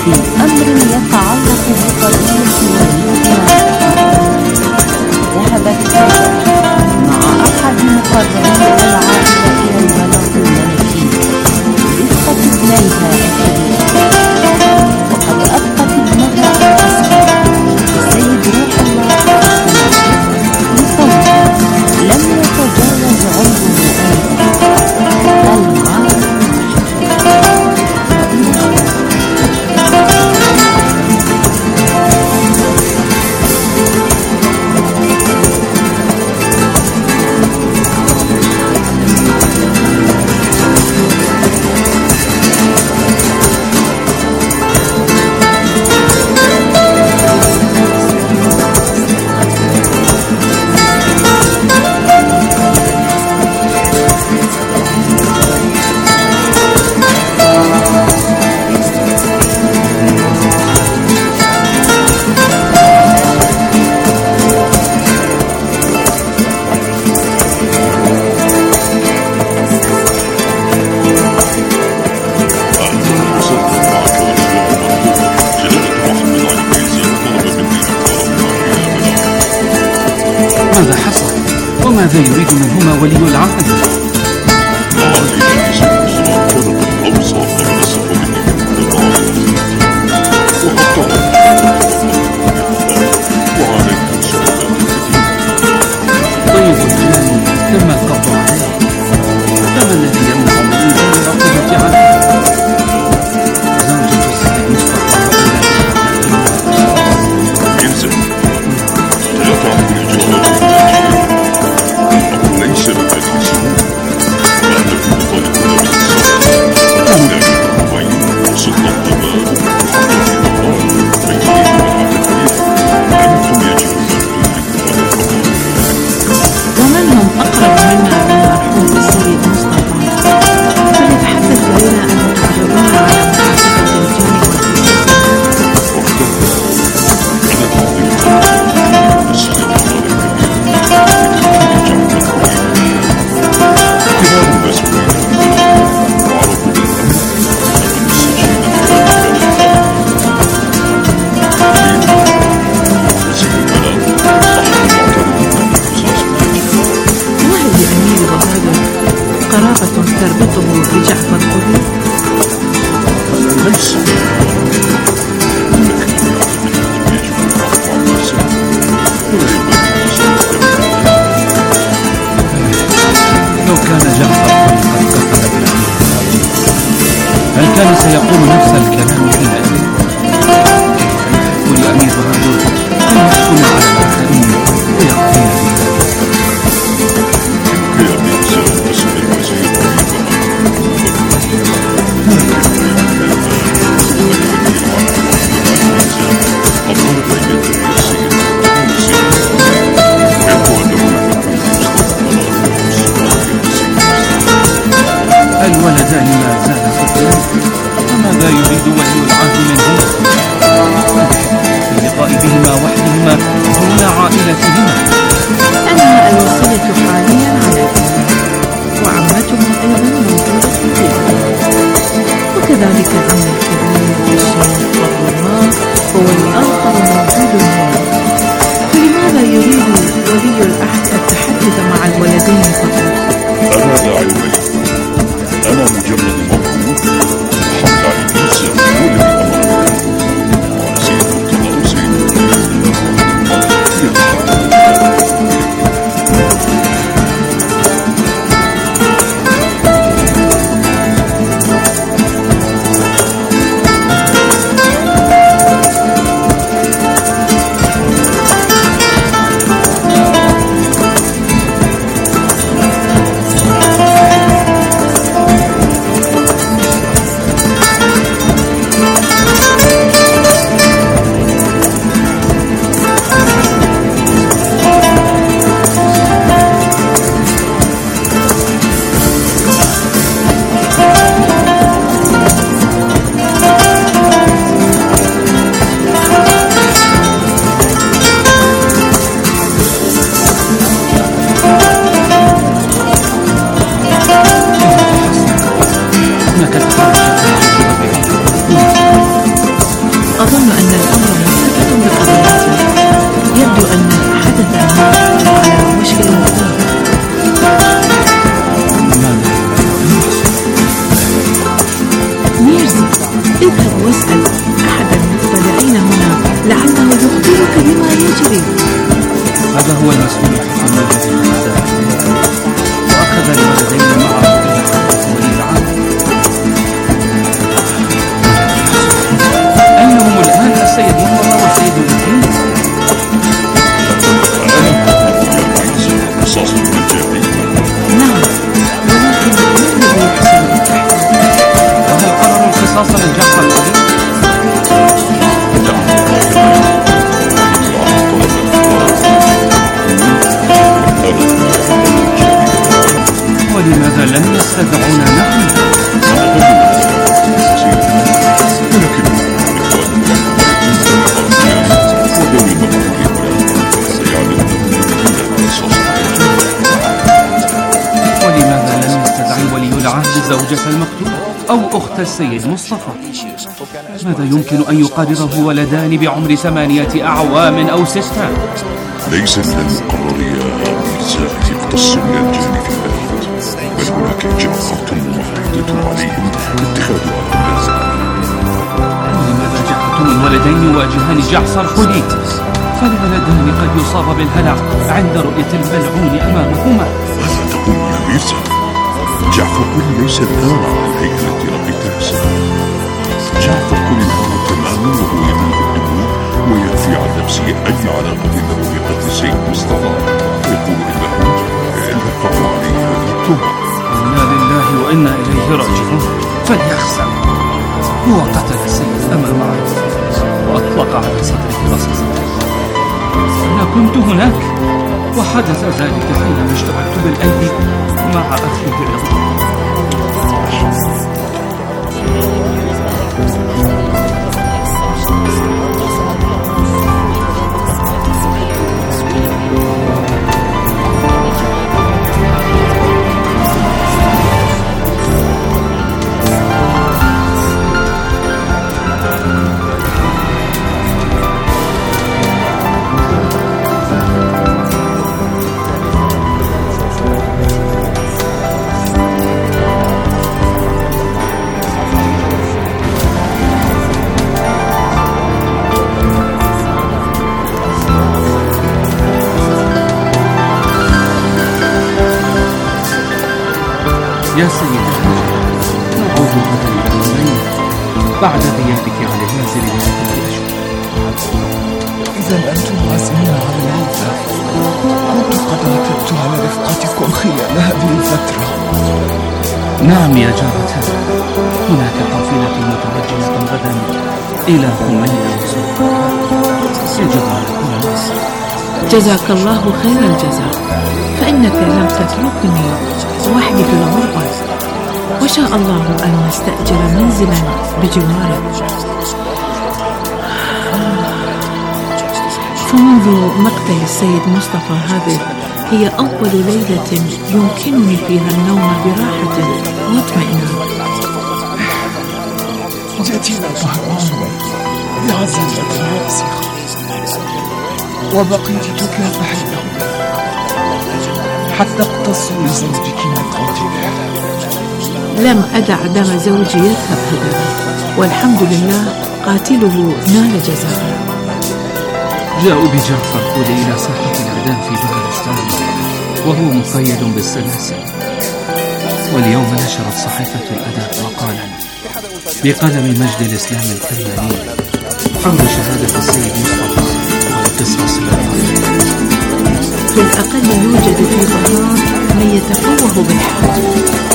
في أمر يتعلق بقضية وليدها. ذهبت مع أحد مقربي العائلة إلى البلاط الملكي برفقة ابنيها الكبير، وقد أبقت ابنها الأصغر السيد روح الله لصوت لم يتجاوز عمره المعارف. ماذا حصل؟ وماذا يريد منهما ولي العهد؟ طيب الكلام تم القبض عليه، فما الذي يمنع من إنزال عقوبة عنه؟ زوجة السيد مصطفى تربطه بجعفر قريب؟ ليس لو كان جعفر قد قتل ابنه هل كان سيقول نفس الكلام حينئذ؟ كيف يحب الأمير بهادر أن يحكم على الآخرين ويقضي الولدان ما زالا طفلين، فماذا يريد ولي العهد منهما؟ في اللقاء بهما وحدهما دون عائلتهما. أنهى الوصية حاليا على ابنها، وعمتهم أيضا موجودة في البيت، وكذلك عم الكبير الشيخ فضل الله هو الآخر موجود هنا. فلماذا يريد ولي العهد التحدث مع الولدين فقط؟ أنا داعي الولي، أنا مجرد مبعوث حمد على الناس يقول لي أمر سيد القضاء سيد أظن أن الأمر مرتبط بقضيته. يبدو أن حدث ما على وشك الوقوع. ميرزا، اذهب واسأل أحد المطلعين هنا لعله يخبرك بما يجري. هذا هو المسؤول الحكومي الذي نزل وأخذ الولدين معه إلى حضرة ولي العهد. أين هم الآن السيد مصطفى والسيد الوكيل؟ نعم، ولكن من الذي يحسن التحقيق؟ وهل قرروا القصاص من جعفر الصديق؟ ولماذا لم يستدعونا نحن؟ ولماذا لم يستدعي ولي العهد زوجة المقتول أو أخت السيد مصطفى؟ ماذا يمكن أن يقرره ولدان بعمر 8 أعوام أو 6؟ ليس من المقرر يا ميرزا يقتص من الجانب البعيد، بل هناك إجراءات واحدة عليهم اتخاذها. ولماذا جعلتم الولدين يواجهان جعفر حليت؟ فالولدان قد يصاب بالهلع عند رؤية الملعون أمامهما. ماذا تقول يا ميرزا؟ جعفر كل ليس الآن على هيكلة رب تحسن. جعفر كل الأمر تماما وهو يملك الدموع وينفي عن نفسه أي علاقة له بقتل السيد مصطفى، يقول إنه لفق عليه هذه التهمة. إنا لله وإنا إليه راجعون. فليخسر، هو قتل السيد أمام عينه وأطلق على صدره رصاصة. أنا كنت هناك وحدث ذلك حينما اشتبكت بالأيدي مع أخيه رضا. يا سيدي، نعود غدا إلى المنزل بعد غيابك عن المنزل لعدة أشهر. إذا أنتم عازمين على العودة. كنت قد عثرت على رفقتكم خلال هذه الفترة. نعم يا جارتان، هناك قافلة متوجهة غدا إلى حمية وسلطان. يجب على كل الناس. جزاك الله خير الجزاء، فإنك لم تتركني وحدي في الغربة، وشاء الله أن نستأجر منزلا بجوارك. فمنذ مقتل السيد مصطفى هذه هي أول ليلة يمكنني فيها النوم براحة واطمئنان. جاتنا طهران بعزيمة راسخة، وبقيت تكافحين حتى اقتصوا لزوجك من قتله. لم أدع دم زوجي يذهب هدرا، والحمد لله قاتله نال جزاءه. جاءوا بجعفر خولي إلى ساحة الإعدام في بغلستان وهو مقيد بالسلاسل. واليوم نشرت صحيفة الأدب مقالا بقلم مجد الإسلام الكرماني حول شهادة السيد مصطفى والقصص الأطفال. في الأقل يوجد في بغداد من يتفوه بالحق.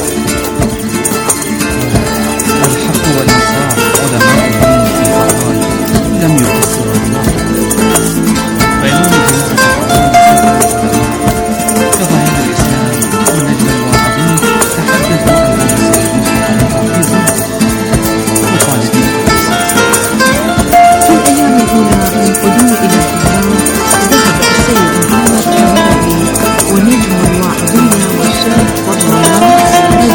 الحق والإنصاف علماء الدين في بغداد لم يقصروا الله. بينما كظاهر الإسلام والنجم الواعظين تحدثوا عن السيد مصطفى في زمن مطالبين بالقصاص. في الأيام الأولى من قدومي إلى بغداد ذهب السيد محمد حمادي ونجم الواعظين والشيخ فضل الله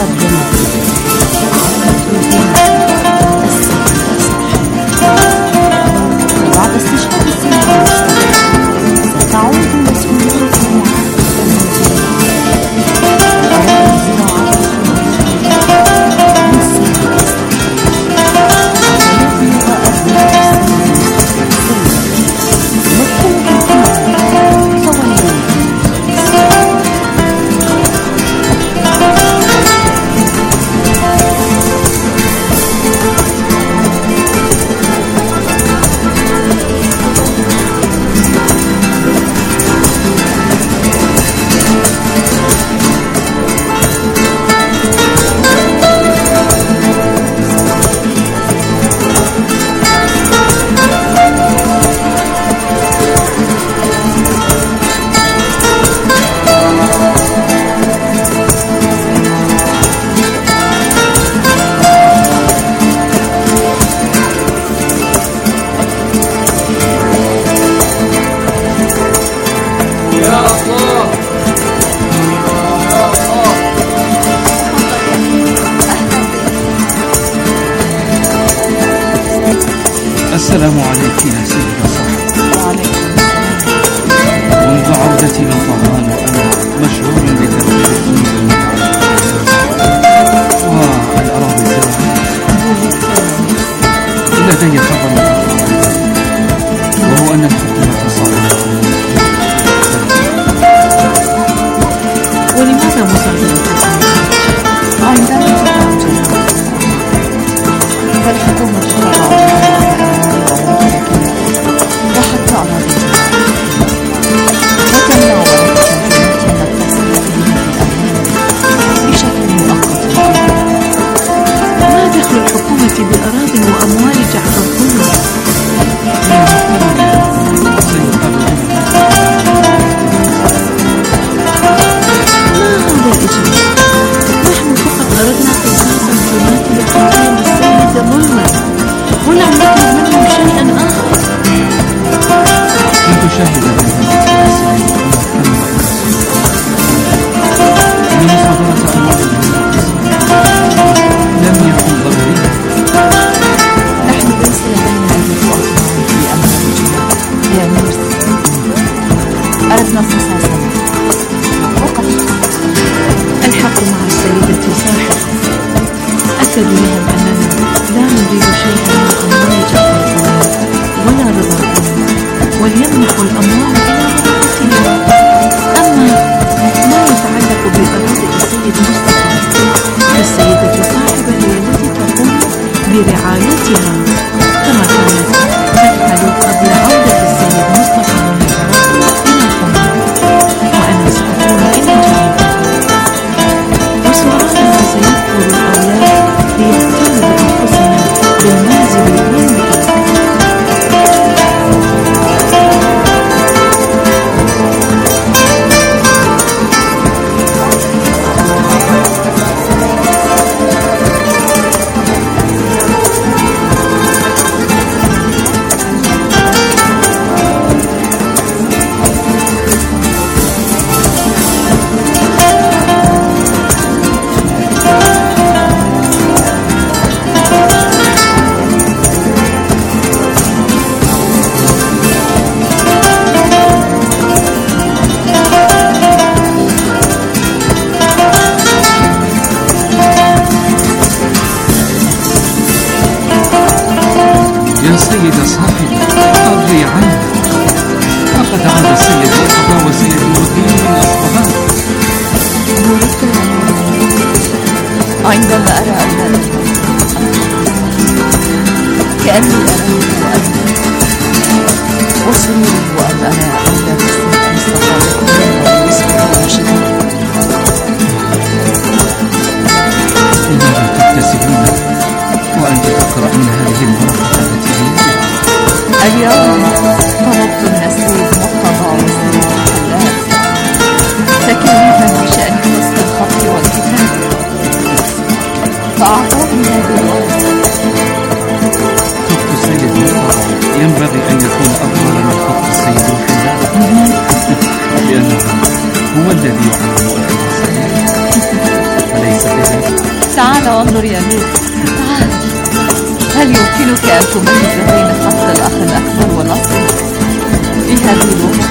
قدمت بعد استشهاد السيد المصطفى ستعود مسؤولية السلام عليك يا سيدة صاحب. وعليكم منذ عودتي من طهران وأنا مشغول بترتيب الكنوز المتعلقة والأراضي الزراعية. لدي خبر وهو أن الحكومة صادرة. ولماذا مصادرة عندما تتوجه فالحكومة تضع وحتى أراضيها وتمنع بركة بشكل مؤقت. ما دخل الحكومة بأراضي وأموال جعفر كله؟ نحن فقط أردنا قصاصا تماثل القضايا السيدة ظلما ولم نطلب منه شيئا آخر. كنت شاهدا إن مصادرة أموال لم يكن ضروريا. نحن ليس لدينا عدة أطماع في أموالنا يا ميرسي. أردنا قصاصا وقد الحق مع السيدة صاحب. أكد لهم أننا لا نريد شيئا من أموال جعفر ولا رضا وليمنحوا الأموال إلى بركتها. أما ما يتعلق بأراضي السيد مصطفى فالسيدة صاحبة هي التي تقوم برعايتها كما كانت تفعل قبل عودة السيد مصطفى من العراق إلى حماه، وأنا سأكون إن جعلتها. وسرعان ما سيكبر الأولاد ليحتلوا بأنفسنا بالمنزل والمكان. يا سيدة صاحبي أرضي عني، لقد عاد السيد مصطفى وسيد نور الدين من أصفهان. بوركت عندما أرى أولادي كأني أراهم وأبنائي، وسروري وأن أرى أولاد السيد مصطفى كلهم يصبحون شديد. لماذا تبتسمين وأنت تقرأين هذه الورقة التي بيدك؟ اليوم طلبت من السيد مرتضى والسيد الحلاج تكليفا بشأن حسن الخط والكتابة فأعطوني هذه الورقة. خط السيد مرتضى ينبغي أن يكون أفضل من خط السيد الحلاج لأنه هو الذي يعلم الحسن أليس كذلك؟ تعال وانظر يا أمير، تعال. هل يمكنك أن تميز بين خط الأخ الأكبر والأصغر في هذه الورقة؟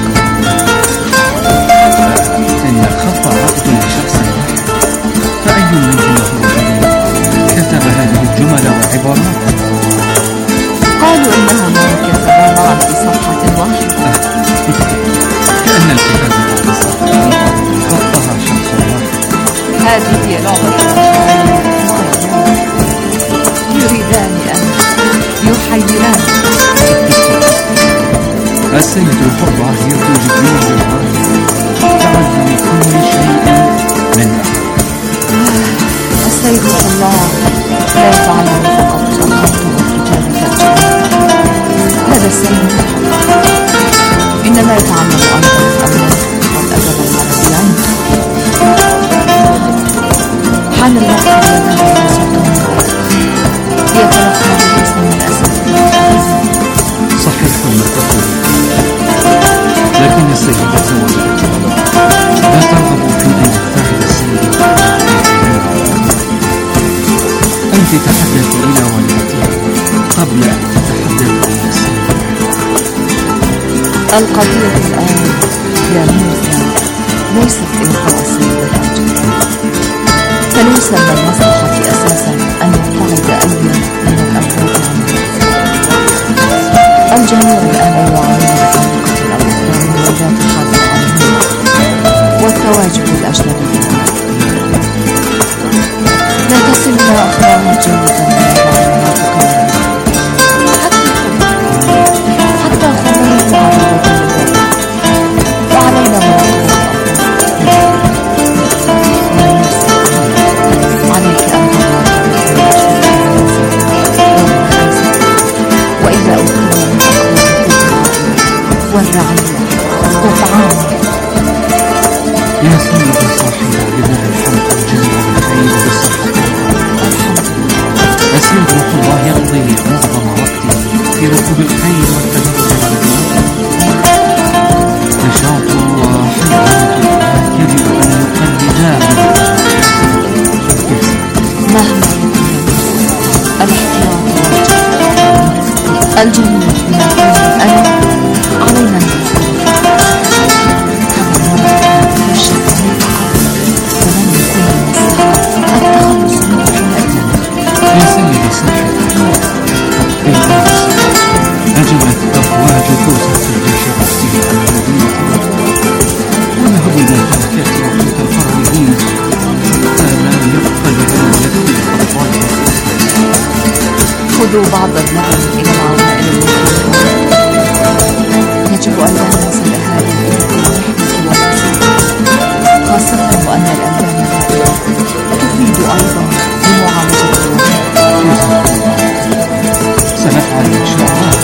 إن الخط عقد لشخص واحد، فأي منهما هو الذي كتب هذه الجمل والعبارات؟ قالوا إنهما كتبا معا في صفحة واحدة. كأن الكتابة خطها شخص واحد. هذه هي لعبة الأشعار، يريدان أن يحيران. السيد الحرة يرجو جبريل بالغاية تعلم كل شيء منها. السيد الله لا يتعلم فقط الخط والكتابة الجميلة، هذا السيد إنما يتعلم أيضا الأدب العربي عنه. حان الوقت الذي يسعدون يتلقى بالاسم من أساتذة. صحيح ما تقول، لكن السيدة زوجتي لا ترغب في أن يتخذ السيد أنت تحدثي إلى والدتها قبل أن تتحدثي إلى السيد. القضية الآن يا ميرزا ليست إلقاء السيد الراجل، فليس من المصلحة أساسا أن يبتعد أي من الأولاد عنه. الجميع الآن يعانون بطريقة أو أخرى من وجهات الحظ عنهم والتواجد الأجنبي. لا تصلنا أخبارا جيدة من المعلومات حتى خبر المعارضة وعلينا مراقبة عليك أن وإذا أكرم من والرعية والطعام. يا سيدي صاحبي لله الحمد والجنة والخير والصحة. السيد روح الله يقضي معظم وقته في ركوب الخيل والتنزل على النار. نشاط وحيوية يجب أن يقلدا مهما يكون الاحتياط واجب. الجميع بما فيه أنا علينا يا سيدي صاحبي هجمت أفواج كوسة الجيش الروسي على المدينة وذهبوا إلى الحركات وقت الفرعيين حتى لا يبقى البلد يكفي الأطفال. خذوا بعض النظر إلى العوائل المسلمة. يجب أن لا ننسى الأهالي خاصة وأن الأندام تفيد أيضا بمعالجة الوضع. سنفعل إن شاء الله.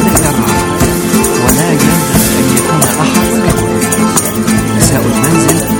نساء المنزل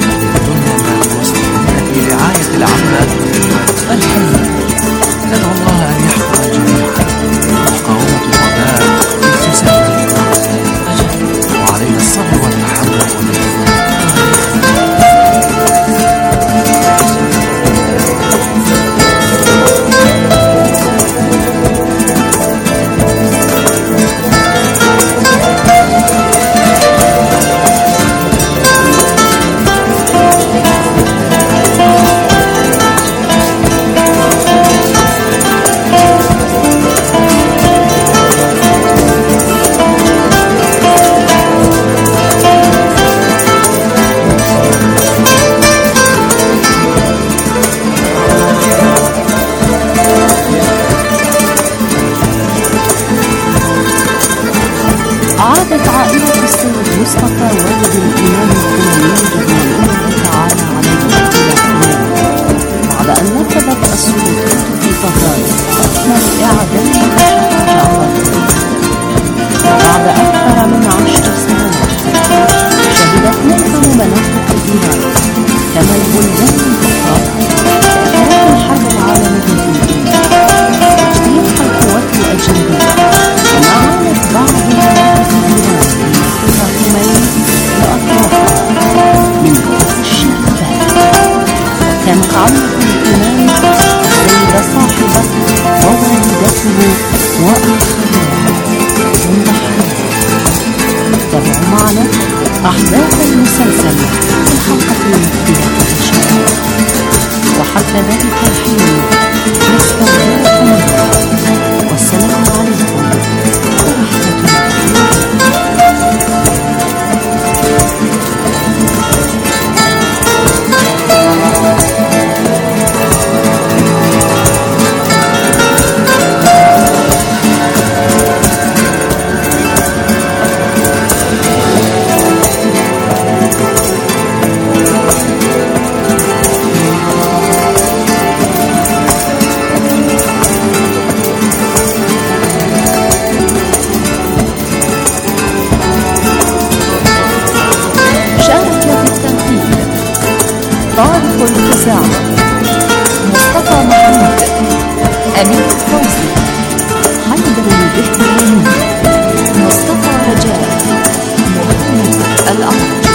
الإذاعة مصطفى محمود، أمين فوزي، حيدر البهتاني، مصطفى رجاء، محمد الأعرج،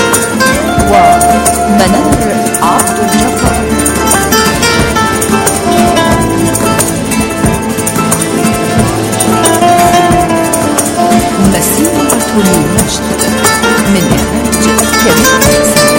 ومنار عبد الجبار. مسيرة المجد من إخراج كريم حسين.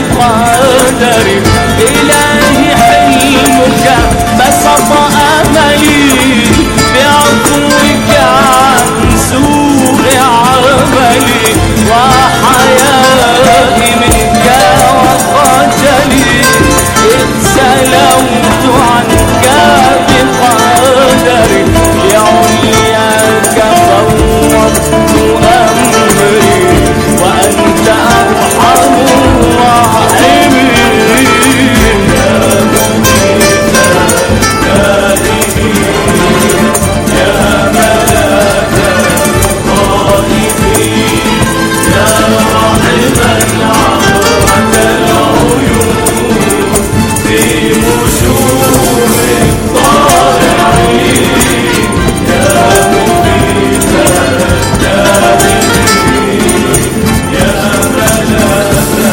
بقدري إلهي حلمك بسط أملي بعفوك عن سوء عملي وحيائي منك وخجلي اتسلمت عنك بقدري لعلياك فوضت أمري وأنت أرحم الراحمين يا مجيد الدائمين يا ملاك الطائفين يا راحما عبرة العيون في مشور الطالعين يا مجيد الدائمين يا ملاك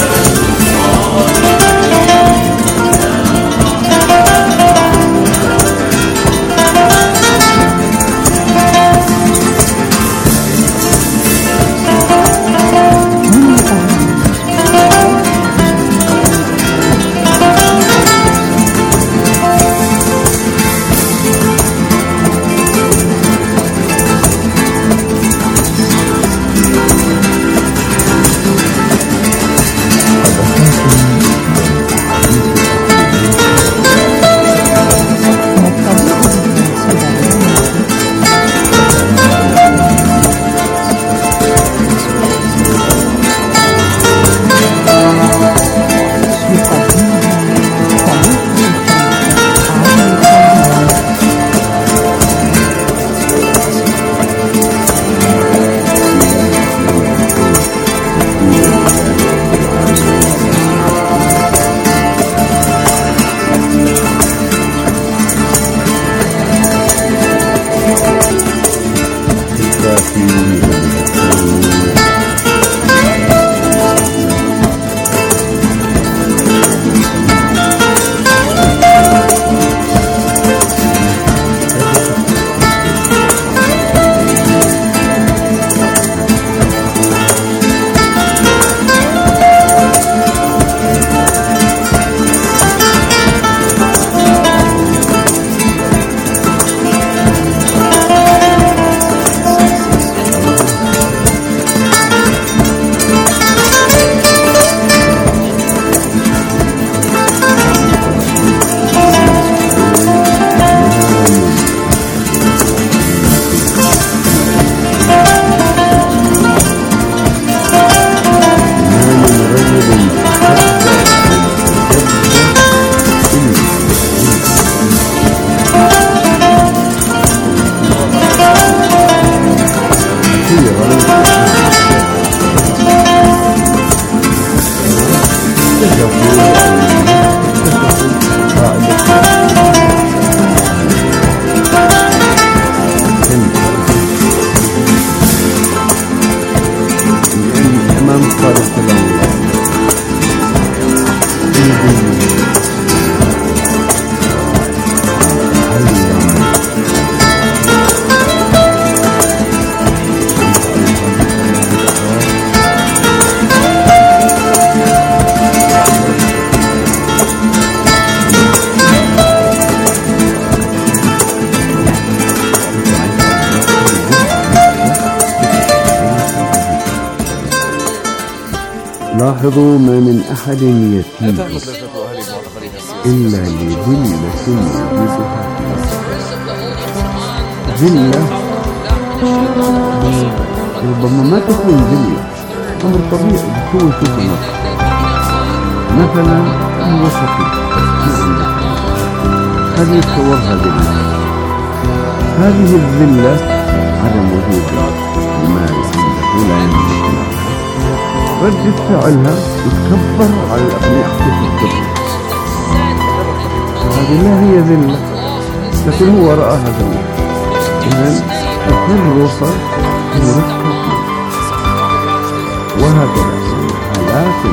لاحظوا ما من أحد يتيم إلا لذلة يجدها ذلة ربما ما تكون ذلة أمر طبيعي بكون في النص مثلا الوسطي هذه يتصورها ذلة هذه الذلة عدم وجود المال عنده لا يملك رد فعلها يتكبر على الأبناء في الطفل هذه لا هي ذلة لكن هو رآها ذلة إذن التصرف يركب وهكذا آلاف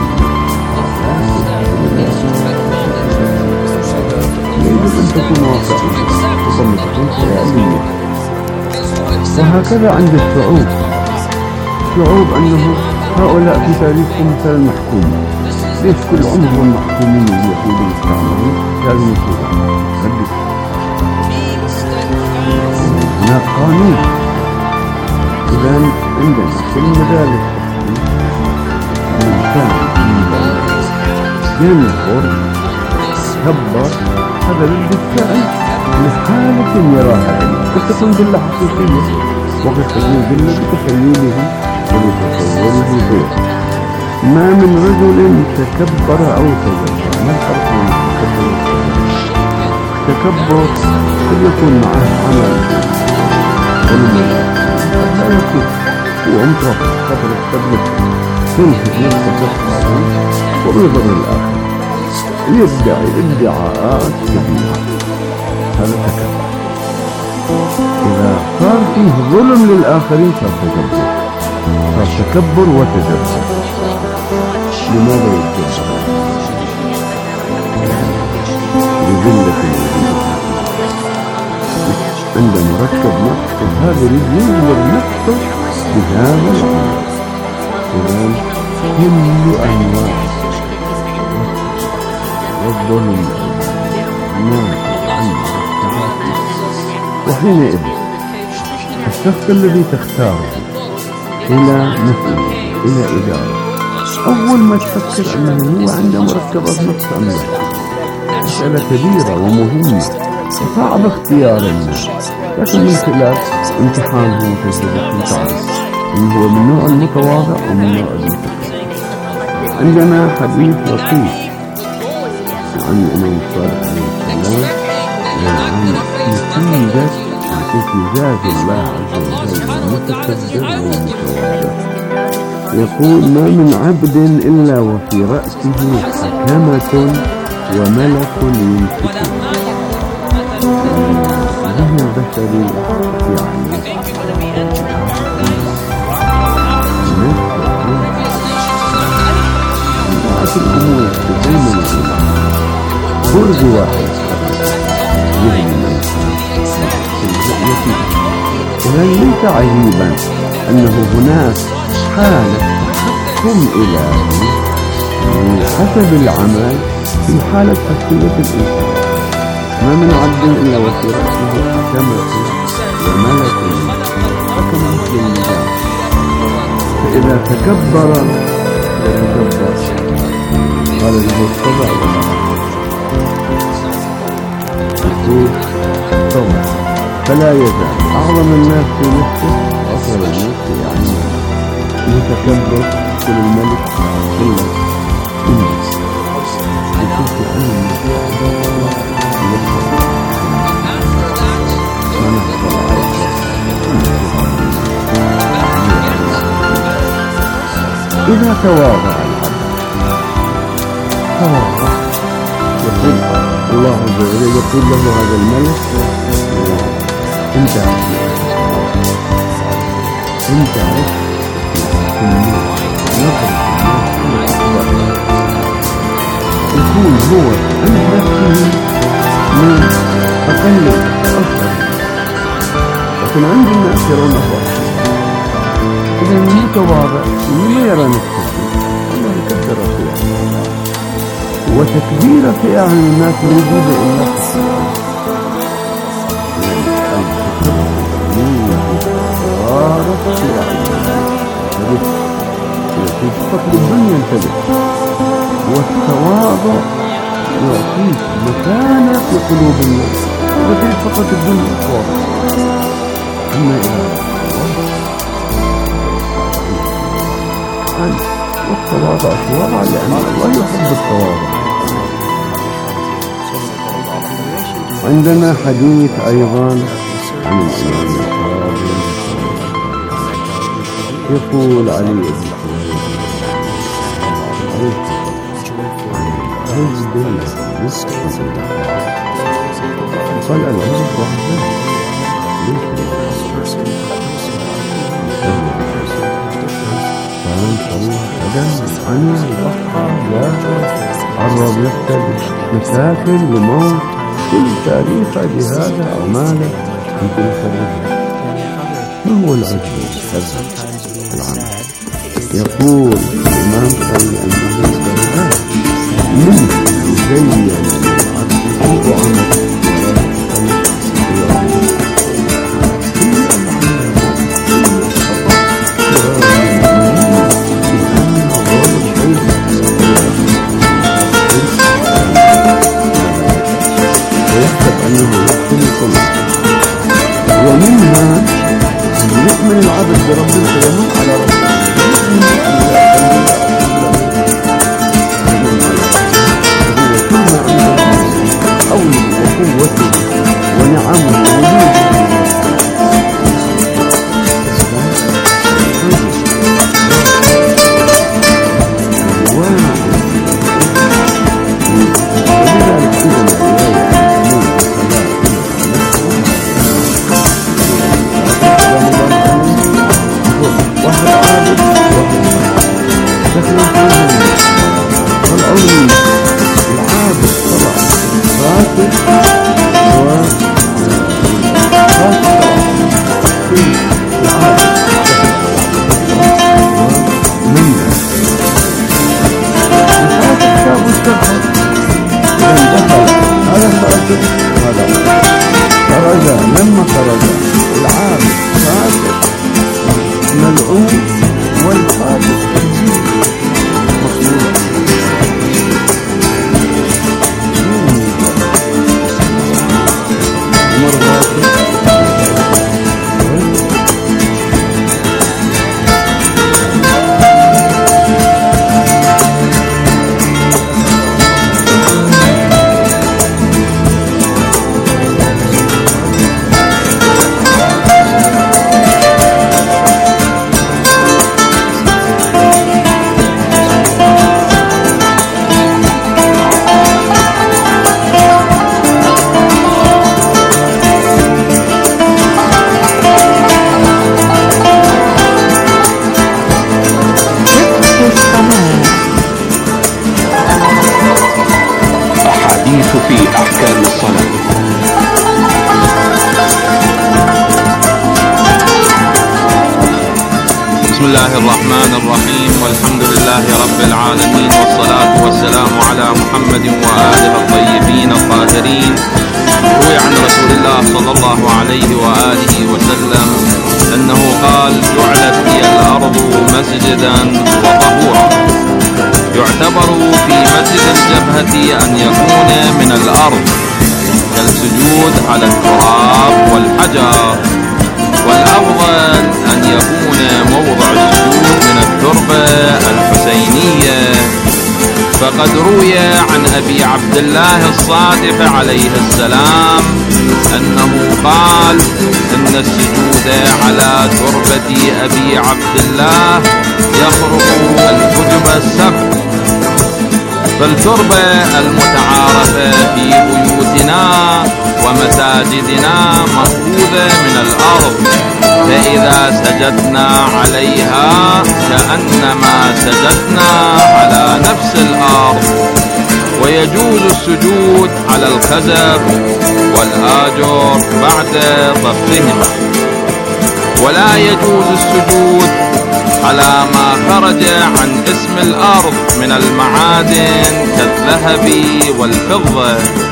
يجب أن تكون واقعية وتكون خيالية وهكذا عند الشعوب أنه هؤلاء في تاريخهم مثل المحكوم ليش كل عمرهم محكومين اليهود المستعمرين لازم يكونوا ردوا؟ هناك قانون. إذا عندنا في المدارس الإنسان ينظر يتكبر، هذا بالفعل لحالة يراها عليه، قد تكون دلة حقيقية وقد تكون دلة بتخيله وبتصوره غيره. ما من رجل تكبر أو تجبر. ما الفرق بين التكبر والتجبر؟ التكبر قد يكون معه عمل لا يكون هو مطلق قدر التبلغ تنفذ نفسه وبيضر الآخر، يدعي ادعاءات كبيرة، هذا تكبر. إذا صار فيه ظلم للآخرين صار تكبر، صار تكبر وتجبر. لماذا يتجبر؟ لذلة الوجود. عندما ركب نفسه هذا يجبر نفسه بهذا الأمر. إذن كل أنواع والظلم ناتج عنه التعاطي. وحينئذ الشخص الذي تختاره إلى مسؤول إلى إدارة، أول ما تفكر أنه هو عنده مركبات نفس أم لا، مسألة كبيرة ومهمة صعب اختيار الناس، لكن من خلال امتحانه وتجربته تعرف إن هو من نوع المتواضع ومن نوع المتكبر. عندنا حديث لطيف عن الإمام الصادق عليه السلام عن نتيجة امتزاج الله عز وجل المتكبر والمتواضع. يقول: ما من عبد إلا وفي رأسه حكمة وملك يمسكه. ذهن البشري يعني الأمور دائما برج واحد ذهن الإنسان وهل ليس عجيبا أنه هناك حالة تحكم إلهي حسب العمل في حالة تشكيلة الإنسان. ما من عبد إلا وفي رأسه حكمة وملك حكم مثل النظام. فإذا تكبر قال له الطبع يقول الطبع فلا يزال أعظم الناس في نفسه أصغر الناس يعني يتكبر كل الملك إلا الناس يقول أن إذا تواضع يقول الله عز وجل يقول له هذا الملك: انت عرفت يكون هو عند نفسه من أقل أصغر، لكن عند الناس يرونه أصغر. إذا المتواضع لما يرى نفسه الله يكبر فيه، وتكبير في أعين الناس موجودة إلا في فقد الدنيا انتبه، والتواضع يعطيك مكانة في قلوب الناس، وفي فقط الدنيا تواضع. أما إذا والتواضع تواضع لأن الله يحب التواضع. عندنا حديث أيضا عن الإمام الكاظم يقول علي بن قال العلم عن البحر لا عرض نفسه مسافر لموت كل تاريخ بهذا أعماله في تلك الرجل. ما هو العجب العام؟ يقول الإمام أنه درجات منه زين العبد وعمل ومنها يؤمن العبد برب القيامة على ربه حوله وقوته ونعمه لما خرج العابد فاسق ملعون والفاسق مخلوق في أحكام الصلاة. بسم الله الرحمن الرحيم، والحمد لله رب العالمين، والصلاة والسلام على محمد وآله الطيبين الطاهرين. روي عن رسول الله صلى الله عليه وآله وسلم أنه قال: جعلت لي الأرض مسجدا وطهورا. يعتبر في مسجد الجبهة أن يكون من الأرض كالسجود على التراب والحجر، والأفضل أن يكون موضع السجود من التربة الحسينية. فقد روي عن أبي عبد الله الصادق عليه السلام أنه قال: إن السجود على تربة أبي عبد الله يخرق الحجب السبع. فالتربة المتعارفة في بيوتنا ومساجدنا مأخوذة من الأرض، فإذا سجدنا عليها كأنما سجدنا على نفس الأرض. ويجوز السجود على الخزف والآجر بعد ضبطهما، ولا يجوز السجود على ما خرج عن اسم الأرض من المعادن كالذهب والفضة.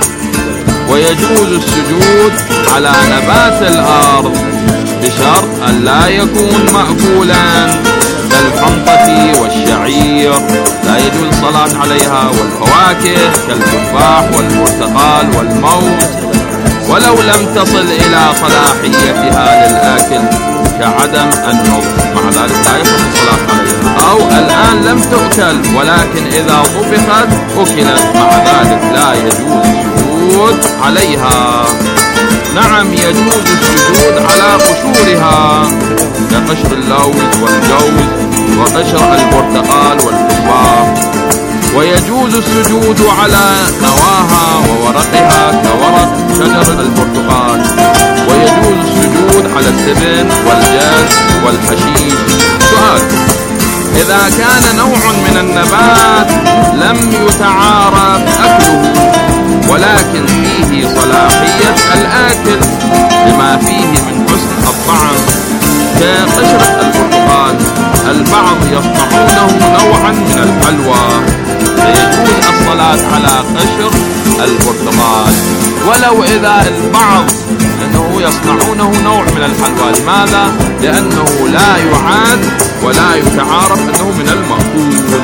ويجوز السجود على نبات الأرض بشرط أن لا يكون مأكولا كالحنطة والشعير، لا يجوز الصلاة عليها. والفواكه كالتفاح والبرتقال والموز، ولو لم تصل إلى صلاحيتها للآكل كعدم النضج، مع ذلك لا يصح الصلاة عليها. أو الآن لم تؤكل ولكن إذا طبخت أكلت، مع ذلك لا يجوز السجود عليها. نعم، يجوز السجود على قشورها كقشر اللوز والجوز وقشر البرتقال والتفاح. ويجوز السجود على نواها وورقها كورق شجر البرتقال. ويجوز السجود على التبن والجاز والحشيش. سؤال: إذا كان نوع من النبات لم يتعارف أكله ولكن فيه صلاحية الآكل لما فيه من حسن الطعم كقشرة البرتقال، البعض يصنعونه نوعا من الحلوى، فيجوز الصلاة الصلاة على قشر البرتقال، ولو إذا البعض أنه يصنعونه نوع من الحلوى. لماذا؟ لأنه لا يعاد ولا يتعارف أنه من المأكول.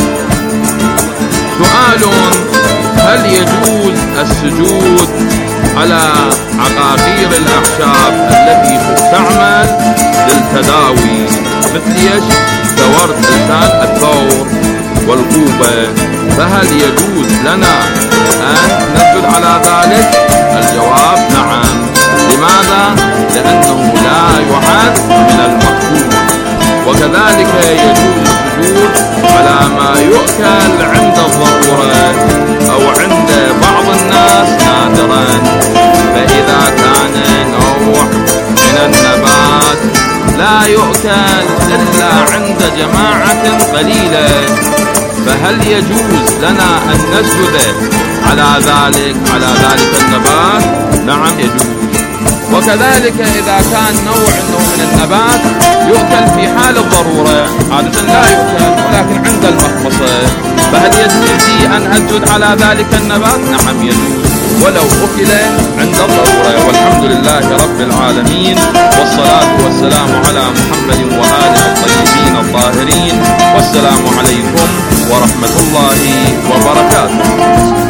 سؤال: هل يجوز السجود على عقاقير الأعشاب التي تستعمل للتداوي مثل ايش؟ كورد لسان الثور والقوبة، فهل يجوز لنا أن نسجد على ذلك؟ الجواب نعم. لماذا؟ لأنه لا يعد من المأكول. وكذلك يجوز السجود على ما يؤكل عند الضرورة أو عند بعض الناس نادرا، فإذا كان نوع من النبات لا يؤكل إلا عند جماعة قليلة، فهل يجوز لنا أن نسجد على ذلك النبات؟ نعم يجوز. وكذلك إذا كان نوع من النبات يؤكل في حال الضرورة، عادة لا يؤكل ولكن عند المخمصة، فهل يجوز أن أسجد على ذلك النبات؟ نعم يجوز، ولو أكل عند الضرورة. والحمد لله رب العالمين، والصلاة والسلام على محمد وآله الطيبين الطاهرين، والسلام عليكم ورحمة الله وبركاته.